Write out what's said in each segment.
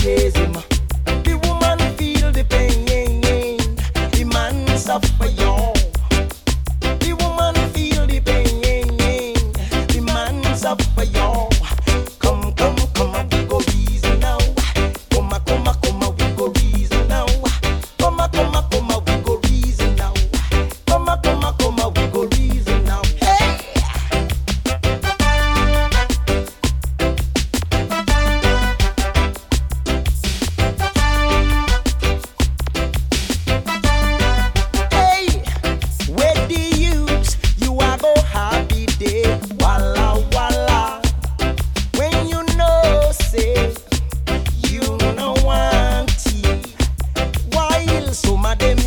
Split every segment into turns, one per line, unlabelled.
yes, him. The woman feel the pain, the man suffer, yo. The woman feel the pain, the man suffer, yo. Come, come, come, we go reason now. Come, come, come, we go reason now. Come, come, come, we go reason now. Come, come, come, we go reason now. Hey! Hey, where the youths, you are go happy day, walla walla. When you know say you no want tea, while some of them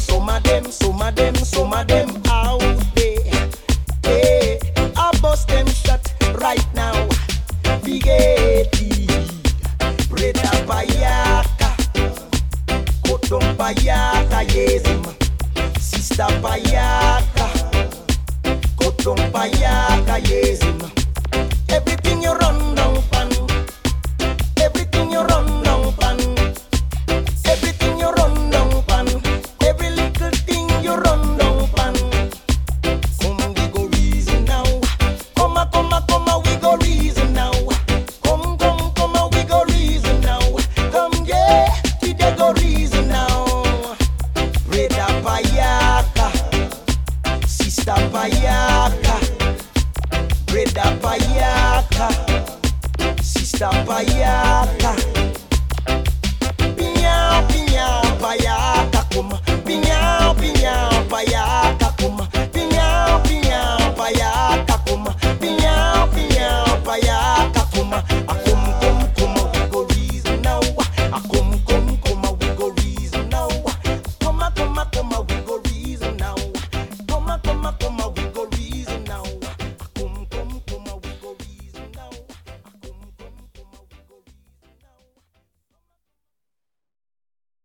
out there, hey, I bust them shut right now. Bigeti, Breda Bayaka, Kotom Bayaka, yes, Sister Bayaka, Kotom Bayaka, yes. Everything you run down pan, everything you run down pan, everything you run down pan, every little thing you run down pan. Come we go reason now, come we go reason now. Come we go reason now. Come yeah, we dey go reason now. Brother Bayaka, Sister Bayaka, Brother Bayaka, Sister Bayaka. Pinya, pinya, Bayaka, come. Pinya, pinya, Bayaka, come. Pinya, pinya, Bayaka, come. Pinya, pinya, Bayaka, come. I come, we go reason now. I come.